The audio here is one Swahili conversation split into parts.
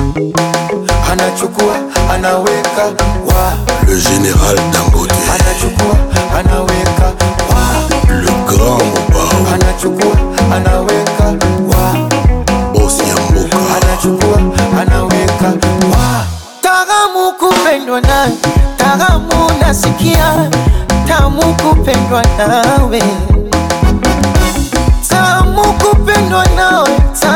anachukua anaweka wa le général Dangote, anachukua anaweka wa le grand Mobao, anachukua anaweka wa boss ya mboka, anachukua anaweka wa. Tamu kupendwa nawe, tamu nasikia, tamu kupendwa nawe, tamu kupendwa nawe,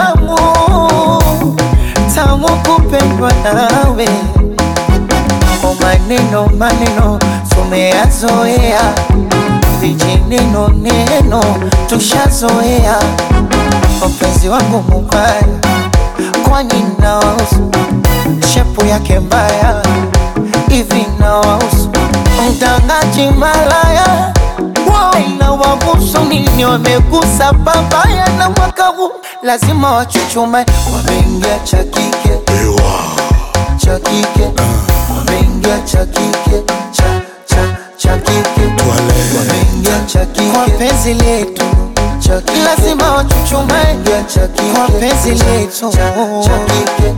tamu kupendwa nawe. O maneno maneno tumeyazoea, vijineno neno tushazoea. Mpenzi wangu mubaya, kwani nawahusu? Shepu yake mbaya, hivi nawahusu? Mtangaji malaya, wao inawahusu nini? Wamegusa babaya na mwaka huu lazima wachuchume. Wameingia cha kike, cha kike, wameingia cha kike, cha kike, wameingia cha kike. Kwa penzi letu lazima wachuchume, kwa penzi letu cha kike.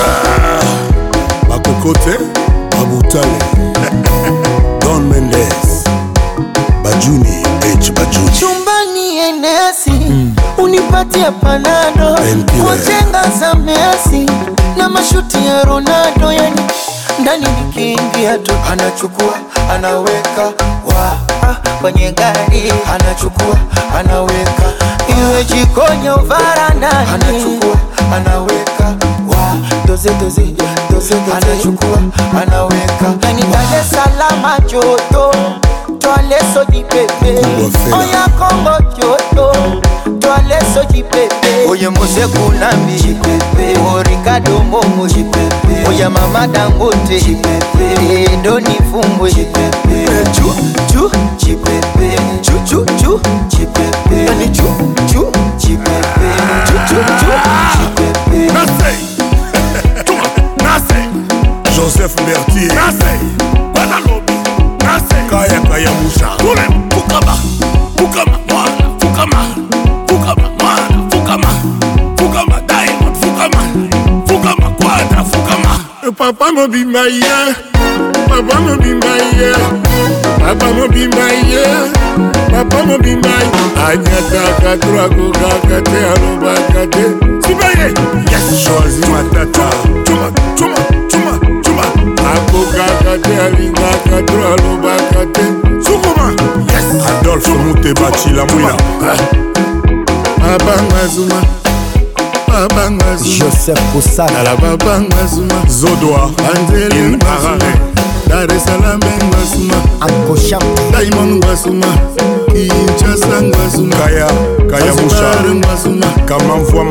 Bakokote, Babutale, Don Mendes, Bajuni, H. Bajuni. Chumbani enesi, unipatia panado, kujenga za Messi na mashuti ya Ronaldo. Yani ndani nikiingia tu anachukua anaweka wa kwenye gari, anachukua anaweka, iwe jikoni au varandani, anachukua anaweka wa doze, anachukua anaweka. Yani Dar es Salaam joto, toale soji pepe, oya Kongo joto, toale soji pepe, oye Mose Kunambi jipepe, o Ricardo Momo jipepe, oya Mama Dangote jipepe, Doni Fumwe jipepe, chu jipepe, chu jipepe, yani chu jipepe, chu jipepe. Nasei, Joseph Berthier, Nasei, Guadalupe, Nasei, Kaya Moussa, Fukama, Diamond, Fukama, Quadra, Fukama. Papa mo be my year, Papa mo be my year, Papa mo be my year, Papa mo be my. Anyata katrago kakate alobakate. Sibaye, yes, choisi matata. Chuma. Ako kakate alinga katro alobakate. Sukuma, yes. Adolphe Moutebachi la mouina. Abangazuma. Joseph Koussana, la Babangazuma. Zodoa, Angele Harare, Dar es Salaam Ngazuma, Ankosham, Diamond Ngazuma, Kinshasa Ngazuma, Kaya Moussa Ngazuma, Kamamfouama.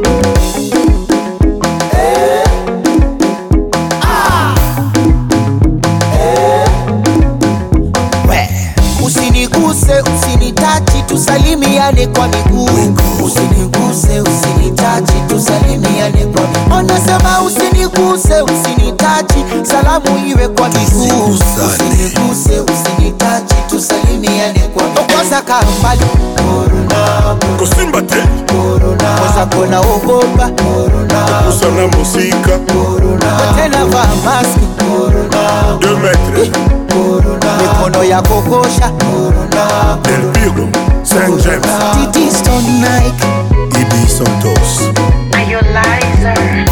Usiniguse, usinitachi, tusalimiane kwa miguu. Usiniguse, usinitachi, tusalimiane kwa miguu. Onasema usiniguse, usinitachi, salamu iwe kwa miguu. Usiniguse, usinitachi, tusalimiane kwa miguu. Okoza kambali, corona, Kosimba te, corona. Koza kona ogopa, corona. Kusana musika, corona. Tena vaa maski, corona. 2 metres, corona. Mikono ya kokosha, corona. Del Pirlo, Saint James, Titi Stone Nike, Ibi Santos. Are you liar?